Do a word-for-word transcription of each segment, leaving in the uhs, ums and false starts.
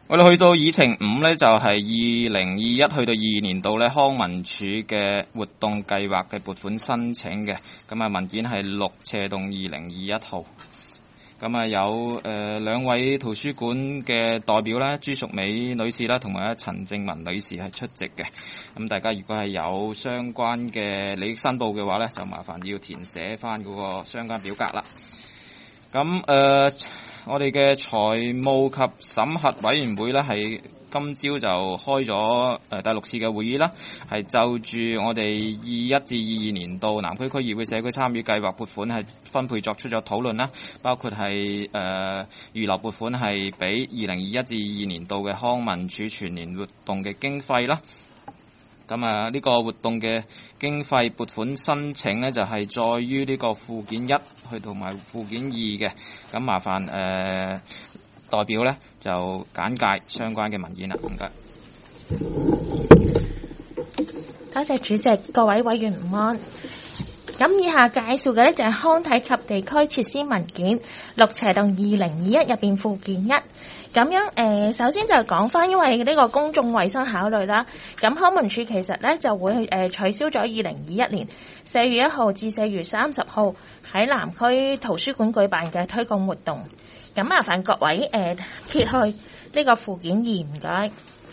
我哋去到議程五咧，就係二零二一去到二年度咧康文署嘅活動計劃嘅撥款申請嘅，咁啊文件係六斜洞二零二一號。咁啊有誒兩位圖書館嘅代表啦，朱淑美女士啦，同埋咧陳正文女士係出席嘅。咁大家如果係有相關嘅利益申報嘅話咧，就麻煩要填寫翻嗰個相關表格啦。咁誒、呃，我哋嘅財務及審核委員會咧係今朝就開咗誒第六次嘅會議啦，係就住我哋二一至二二年度南區區議會社區參與計劃撥款係分配作出咗討論啦，包括係誒預留撥款係俾二零二一至二二年度嘅康文署全年活動嘅經費啦。咁啊，呢個活動嘅經費撥款申請呢，就係載於呢個附件一去同埋附件二嘅，咁麻煩誒、呃、代表呢就簡介相關嘅文件啦，唔該。 多謝主席，各位委員午安。咁以下介紹嘅呢，就係康體及地區設施文件六斜洞二零二一入邊附件一。咁樣誒、呃，首先就講翻，因為呢個公眾衛生考慮啦，咁康文署其實咧就會誒、呃、取消咗二零二一年四月一號至四月三十號喺南區圖書館舉辦嘅推廣活動。咁麻煩各位誒、呃、揭去呢個附件二，唔該。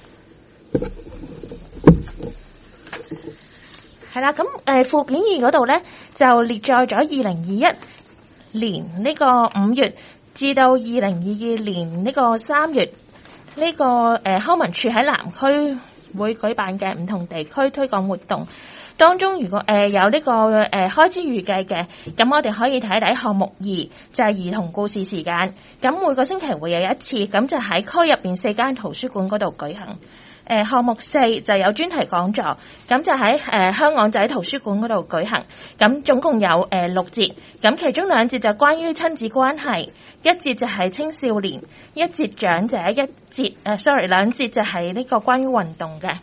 係啦，咁誒、呃、附件二嗰度咧就列載咗二零二一年呢個五月至到二零二二年呢個三月呢、這個誒、呃、康文署喺南區會舉辦嘅唔同地區推廣活動當中，如果誒、呃、有呢、這個誒、呃、開支預計嘅，咁我哋可以睇睇項目二就係、是、兒童故事時間，咁每個星期會有一次，咁就喺區入邊四間圖書館嗰度舉行。誒、呃、項目四就有專題講座，咁就喺誒、呃、香港仔圖書館嗰度舉行，咁總共有誒、呃、六節，咁其中兩節就關於親子關係，一節就係青少年，一節長者，一節誒、呃、sorry 兩節就係呢個關於運動嘅。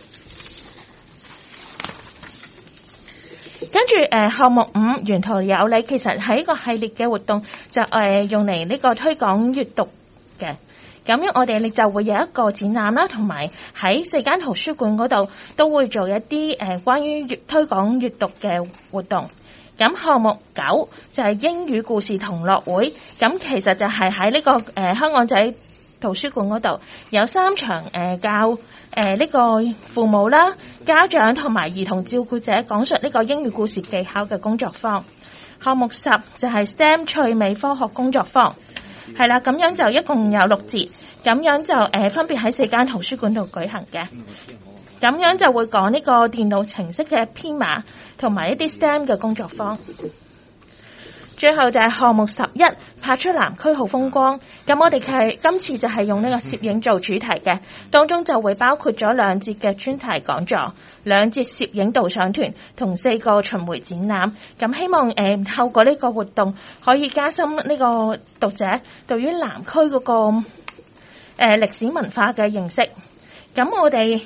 跟住誒項目五沿途有你，其實係一個系列嘅活動，就誒、呃、用嚟呢個推廣閱讀嘅。咁樣我哋咧就會有一個展覽啦，同埋喺四間圖書館嗰度都會做一啲誒、呃、關於閱推廣閱讀嘅活動。咁項目九就係英語故事同樂會，咁其實就係喺呢個誒、呃、香港仔圖書館嗰度有三場誒、呃、教誒呢、呃這個父母啦、家長同埋兒童照顧者講述呢個英語故事技巧嘅工作坊。項目十就係 S T E M 趣味科學工作坊。係啦，咁樣就一共有六節，咁樣就誒、呃、分別喺四間圖書館度舉行嘅。咁樣就會講呢個電腦程式嘅編碼同埋一啲 S T E M 嘅工作坊。最後就係項目十一，拍出南區好風光。咁我哋係今次就係用呢個攝影做主題嘅，當中就會包括咗兩節嘅專題講座、兩節攝影導賞團同四個巡迴展覽。咁希望誒、呃、透過呢個活動可以加深呢個讀者對於南區嗰、那個誒、呃、歷史文化嘅認識。咁我哋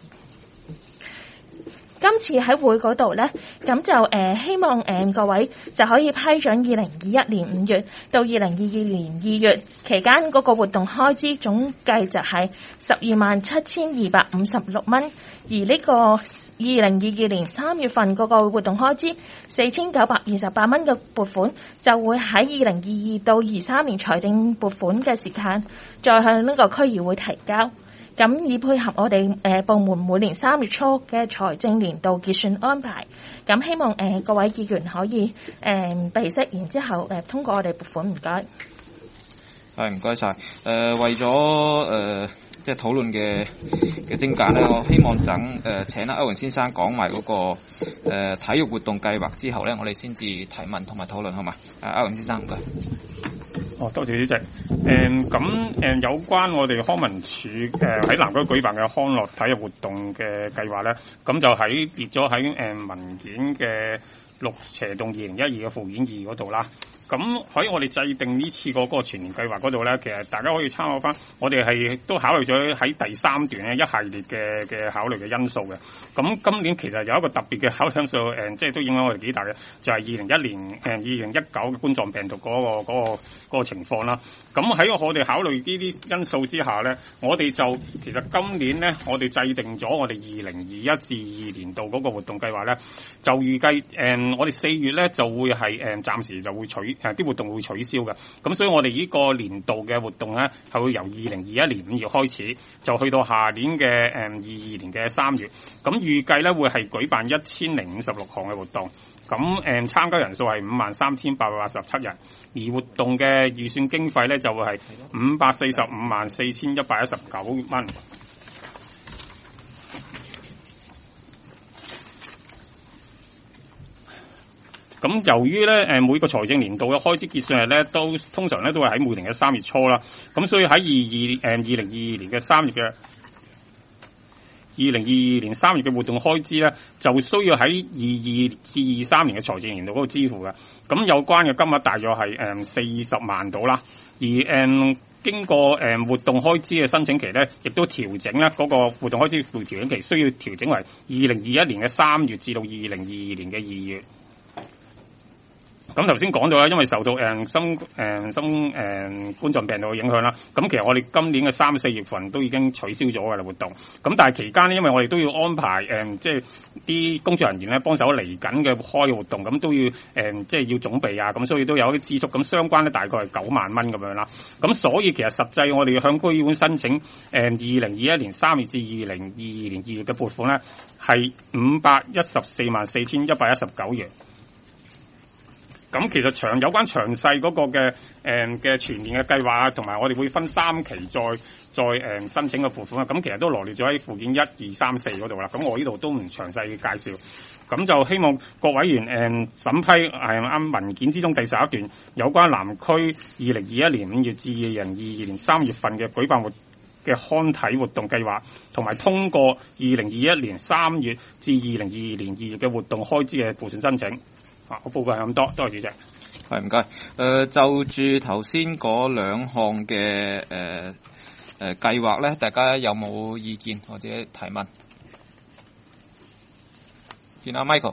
今次喺會嗰度咧，咁就誒、呃、希望誒、呃、各位就可以批准二零二一年五月到二零二二年二月期間嗰個活動開支總計就係十二萬七千二百五十六蚊，而呢個二零二二年三月份嗰個活動開支四千九百二十八蚊嘅撥款就會喺二零二二到二三年財政撥款嘅時間再向呢個區議會提交。咁以配合我哋誒、呃、部門每年三月初嘅財政年度結算安排，咁希望誒、呃、各位議員可以誒備悉，然之後誒、呃、通過我哋撥款，唔該。 係唔該晒。誒、呃、為咗誒、呃、即係討論嘅嘅精簡咧，我希望等誒、呃、請阿歐陽先生講埋嗰個誒、呃、體育活動計劃之後咧，我哋先至提問同埋討論，好嘛？誒歐陽先生唔該。 哦，多謝主席。誒、嗯，咁誒、嗯、有關我哋康文署誒喺南區舉辦嘅康樂體育活動嘅計劃咧，咁就喺列咗喺誒文件嘅六斜洞二零一二嘅附件二嗰度啦。 咁喺我哋制定呢次個嗰個全年計劃嗰度咧，其實大家可以參考翻，我哋係都考慮咗喺第三段咧一系列嘅嘅考慮嘅因素嘅。咁今年其實有一個特別嘅考慮因素，誒、呃，即係都影響我哋幾大嘅，就係二零一年誒二零一九嘅冠狀病毒嗰、嗰個嗰、嗰個嗰個情況啦。咁喺我哋考慮呢啲因素之下咧，我哋就其實今年咧，我哋制定咗我哋二零二一至二年度嗰個活動計劃咧，就預計誒、呃、我哋四月咧就會係誒暫時就會取誒啲、呃、活動會取消嘅。咁所以我哋呢個年度嘅活動咧係會由二零二一年五月開始，就去到下年嘅誒二二年嘅三月。咁預計咧會係舉辦一千零五十六項嘅活動。咁誒參加人數係五萬三千八百八十七人，而活動嘅預算經費咧就會係五百四十五萬四千一百一十九蚊。咁由於咧誒每個財政年度嘅開支結算日咧都通常咧都係喺每年嘅三月初啦，咁所以喺二二誒二零二二年嘅三月嘅。二零二二年三月嘅活動開支咧，就需要喺二二至二三年嘅財政年度嗰度支付嘅。咁有關嘅金額大約係誒四十萬到啦。而誒、嗯、經過誒、嗯、活動開支嘅申請期咧，亦都調整咧嗰個活動開支調整期需要調整為二零二一年嘅三月至到二零二二年嘅二月。咁頭先講到啦，因為受到誒新誒新誒冠狀病毒嘅影響啦，咁其實我哋今年嘅三四月份都已經取消咗嘅啦活動。咁但係期間咧，因為我哋都要安排誒即係啲工作人員咧幫手嚟緊嘅開活動，咁都要誒即係要準備啊，咁所以都有啲支出。咁相關咧大概係九萬蚊咁樣啦。咁所以其實實際我哋向區議會申請誒二零二一年三月至二零二二年二月嘅撥款咧係五百一十四萬四千一百一十九元。咁其實詳有關詳細嗰個嘅誒嘅全年嘅計劃啊，同埋我哋會分三期再再誒、呃、申請嘅撥款啊。咁其實都羅列咗喺附件一、二、三、四嗰度啦。咁我呢度都唔詳細介紹。咁就希望各委員誒、呃、審批誒啱、呃、文件之中第十一段有關南區二零二一年五月至二零二二年三月份嘅舉辦活嘅康體活動計劃，同埋通過二零二一年三月至二零二二年二月嘅活動開支嘅撥款申請。啊，我報告係咁多，多謝主席。 係唔該。誒、呃，就住頭先嗰兩項嘅誒誒計劃咧，大家有冇意見或者提問？見阿 Michael。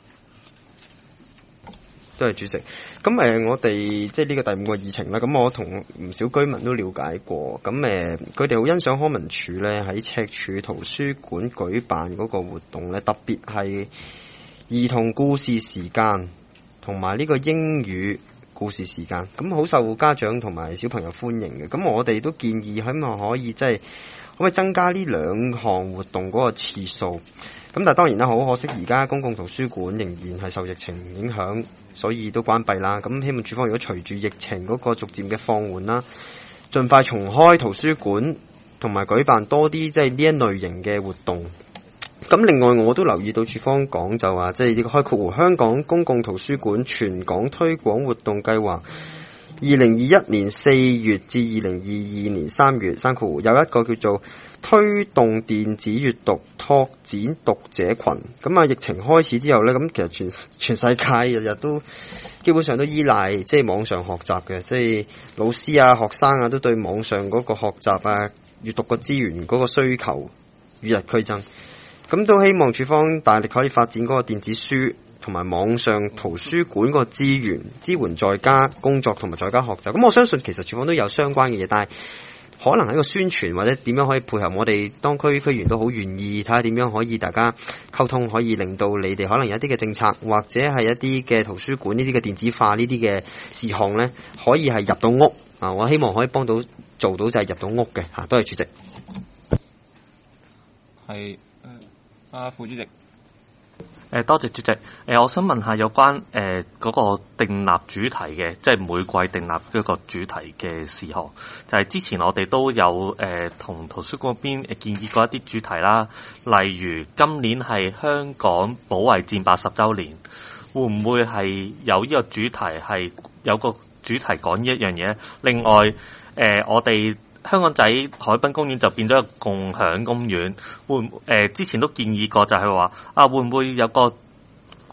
多謝主席。咁誒、呃，我哋即係呢個第五個議程啦。咁我同唔少居民都了解過。咁誒，佢哋好欣賞康文署咧喺赤柱圖書館舉辦嗰個活動咧，特別係兒童故事時間同埋呢個英語故事時間，咁好受家長同埋小朋友歡迎嘅。咁我哋都建議希望可以即係可唔可以增加呢兩項活動嗰個次數。咁但係當然啦，好可惜而家公共圖書館仍然係受疫情影響，所以都關閉啦。咁希望署方如果隨住疫情嗰個逐漸嘅放緩啦，盡快重開圖書館同埋舉辦多啲即係呢一類型嘅活動。咁另外我都留意到署方講就話，即係呢個開括弧香港公共圖書館全港推廣活動計劃，二零二一年四月至二零二二年三月，三括弧有一個叫做推動電子閱讀拓展讀者群。咁啊，疫情開始之後呢，咁其實全全世界日日都基本上都依賴即係網上學習嘅，即係老師啊、學生啊都對網上嗰個學習啊、閱讀個資源嗰個需求與日俱增。咁都希望署方大力可以發展嗰個電子書同埋網上圖書館個資源，支援在家工作同埋在家學習。咁我相信其實署方都有相關嘅嘢，但係可能喺個宣傳或者點樣可以配合我哋當區區議員都好願意睇下點樣可以大家溝通，可以令到你哋可能有一啲嘅政策或者係一啲嘅圖書館呢啲嘅電子化呢啲嘅事項呢，可以係入到屋啊！我希望可以幫到做到就係入到屋嘅嚇。多謝主席。 係。啊，副主席， 誒多謝主席。誒，我想問下有關誒嗰個訂立主題嘅，即係每季訂立一個主題嘅事項。就係之前我哋都有誒同圖書館嗰邊建議過一啲主題啦，例如今年係香港保衛戰八十週年，會唔會係有呢個主題係有個主題講呢一樣嘢？另外誒、呃，我哋香港仔海濱公園就變咗一個共享公園，會唔誒、呃、之前都建議過就係話啊，會唔會有個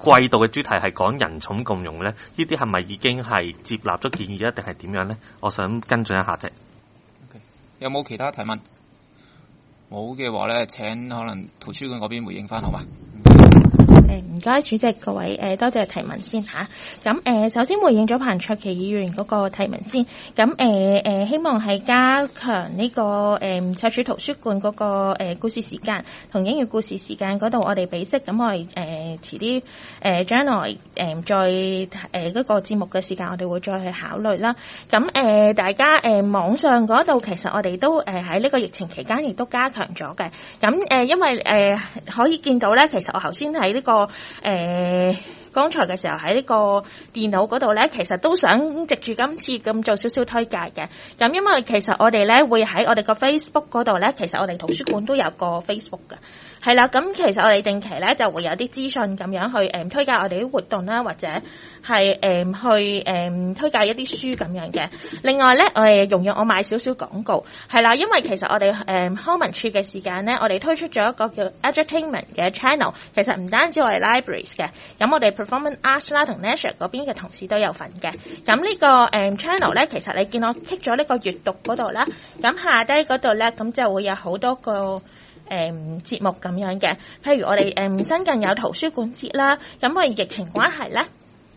季度嘅主題係講人寵共融咧，呢啲係咪已經係接納咗建議一定係點樣咧？我想跟進一下啫。 Okay. 有冇其他提問？冇嘅話咧，請可能圖書館嗰邊回應翻好嘛？ 誒唔該，主席各位誒、呃，多謝提問先嚇。咁、啊、誒、呃，首先回應咗彭卓棋議員嗰個提問先。咁誒誒，希望係加強呢、這個誒赤柱圖書館嗰、那個、呃、故事時間同英語故事時間嗰度，我哋俾息。咁我哋誒、呃、遲啲誒、呃、將來誒、呃、再誒嗰、呃那個節目嘅時間，我哋會再去考慮啦。咁誒、呃，大家誒、呃、網上嗰度其實我哋都誒喺呢個疫情期間亦都加強咗嘅。咁誒、呃，因為誒、呃、可以見到咧，其實我頭先喺呢個。誒、呃，剛才嘅時候喺呢個電腦嗰度咧，其實都想藉住今次咁做少少推介嘅。咁因為其實我哋咧會喺我哋個 Facebook 嗰度咧，其實我哋圖書館都有個 Facebook 嘅。係啦，咁其實我哋定期咧就會有啲資訊咁樣去誒、嗯、推介我哋啲活動啦，或者係誒、嗯、去誒、嗯、推介一啲書咁樣嘅。另外咧，我哋容讓我賣少少廣告，係啦，因為其實我哋誒康文署嘅時間咧，我哋推出咗一個叫 Edutainment 嘅 channel， 其實唔單止我哋 libraries 嘅，咁我哋 performance arts 啦同 leisure 嗰邊嘅同事都有份嘅。咁呢、這個誒、嗯、channel 咧，其實你見我 click 咗呢個閱讀嗰度啦，咁下低嗰度咧，咁就會有好多個。誒、嗯、節目咁樣嘅，譬如我哋誒、嗯、新近有圖書館節啦，咁因為疫情關係咧，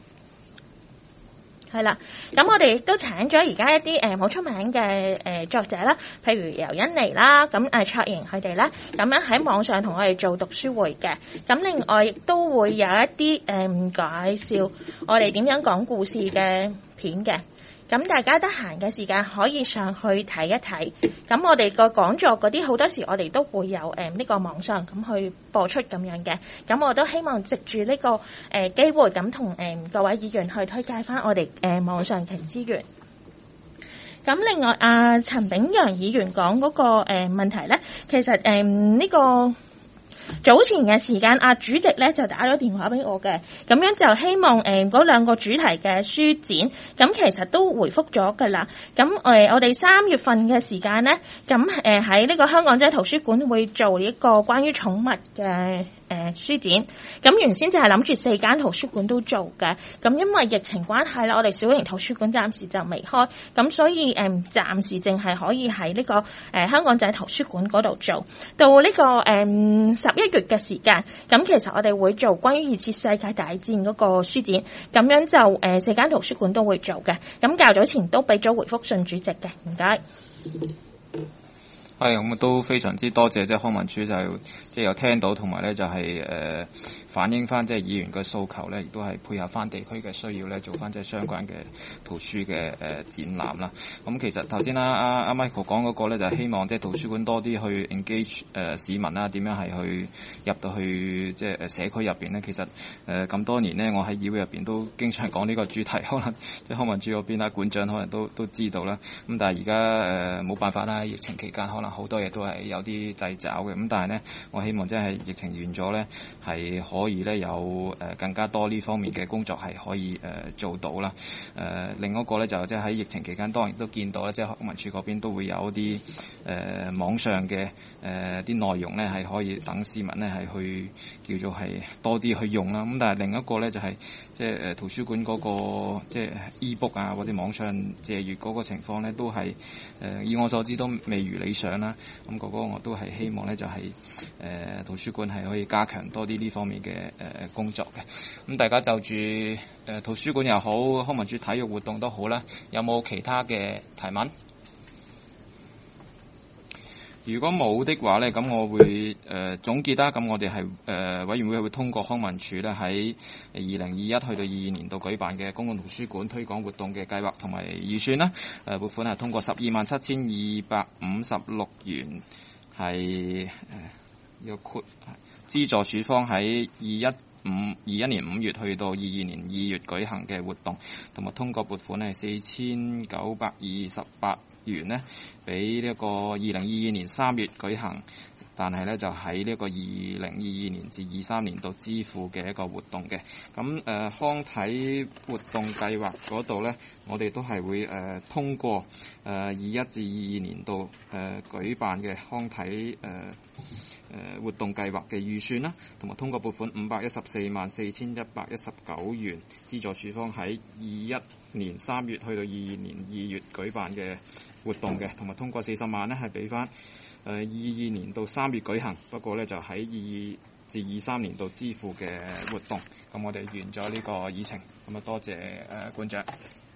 係啦，咁我哋亦都請咗而家一啲誒好出名嘅誒、呃、作者啦，譬如由欣妮啦，咁誒卓瑩佢哋咧，咁樣喺網上同我哋做讀書會嘅，咁另外亦都會有一啲誒、嗯、介紹我哋點樣講故事嘅片嘅。咁大家得閒嘅時間可以上去睇一睇。咁我哋個講座嗰啲好多時我哋都會有誒呢、呃這個網上咁去播出咁樣嘅。咁我都希望藉住呢、這個誒、呃、機會咁同誒各位議員去推介翻我哋誒、呃、網上嘅資源。咁另外阿陳、呃、炳陽議員講嗰、那個誒、呃、問題咧，其實誒呢、呃這個。早前嘅時間，阿主席咧就打咗電話俾我嘅，咁樣就希望誒嗰兩個主題嘅書展，咁其實都回覆咗㗎啦。咁誒、呃、我哋三月份嘅時間咧，咁誒喺呢個香港仔圖書館會做一個關於寵物嘅。誒、呃、書展，咁原先就係諗住四間圖書館都做嘅，咁因為疫情關係啦，我哋小型圖書館暫時就未開，咁所以誒、呃、暫時淨係可以喺呢、這個誒、呃、香港仔圖書館嗰度做。到呢、這個誒十一月嘅時間，咁其實我哋會做關於二次世界大戰嗰個書展，咁樣就誒、呃、四間圖書館都會做嘅。咁較早前都俾咗回覆信主席嘅，唔該。 係咁都非常之多謝，即係康文署就係即係有聽到，同埋咧就係、是、誒、呃、反映翻即係議員嘅訴求咧，亦都係配合翻地區嘅需要咧，做翻即係相關嘅圖書嘅誒、呃、展覽啦。咁、嗯、其實頭先啦，阿、啊、阿 Michael 講嗰個咧就係、是、希望即係圖書館多啲去 engage 誒、呃、市民啦，點樣係去入到去即係誒社區入邊咧。其實誒咁、呃、多年咧，我喺議會入邊都經常講呢個主題，可能即係康文署嗰邊啦，館長可能都都知道啦。咁但係而家誒冇辦法啦，疫情期間可能好多嘢都係有啲掣肘嘅，咁但係咧，我希望即係疫情完咗咧，係可以咧有誒、呃、更加多呢方面嘅工作係可以誒、呃、做到啦。誒、呃、另一個咧就即係喺疫情期間，當然都見到咧，即係康文署嗰邊都會有一啲誒、呃、網上嘅誒啲內容咧，係可以等市民咧係去叫做係多啲去用啦。咁但係另一個咧就係、是、即係誒圖書館嗰、那個即係 e-book 啊或者網上借閲嗰個情況咧，都係誒、呃、以我所知都未如理想啦。咁哥哥我都係希望咧，就係、是、誒、呃、圖書館係可以加強多啲呢方面嘅誒、呃、工作嘅。咁、嗯、大家就住誒、呃、圖書館又好，康文署體育活動都好啦，有冇其他嘅提問？如果冇的話咧，咁我會誒、呃、總結啦。咁我哋係誒委員會會通過康文署咧喺二零二一去到二二年度舉辦嘅公共圖書館推廣活動嘅計劃同埋預算啦。誒撥款係通過十二萬七千二百五十六元，係誒呢個括資助署方喺二一五二一年五月去到二二年二月舉行嘅活動，同埋通過撥款係四千九百二十八元呢，俾呢一個二零二二年三月舉行，但係咧就喺呢一個二零二二年至二三年度支付嘅一個活動嘅。咁誒、呃、康體活動計劃嗰度咧，我哋都係會誒、呃、通過誒二一至二二年度誒、呃、舉辦嘅康體誒。呃誒活動計劃嘅預算啦，同埋通過撥款五百一十四萬四千一百一十九元，資助處方喺二一年三月去到二二年二月舉辦嘅活動嘅，同埋通過四十萬呢係俾翻誒二二年到三月舉行，不過呢就喺二二至二三年度支付嘅活動。咁我哋完咗呢個議程，咁啊多謝誒館長。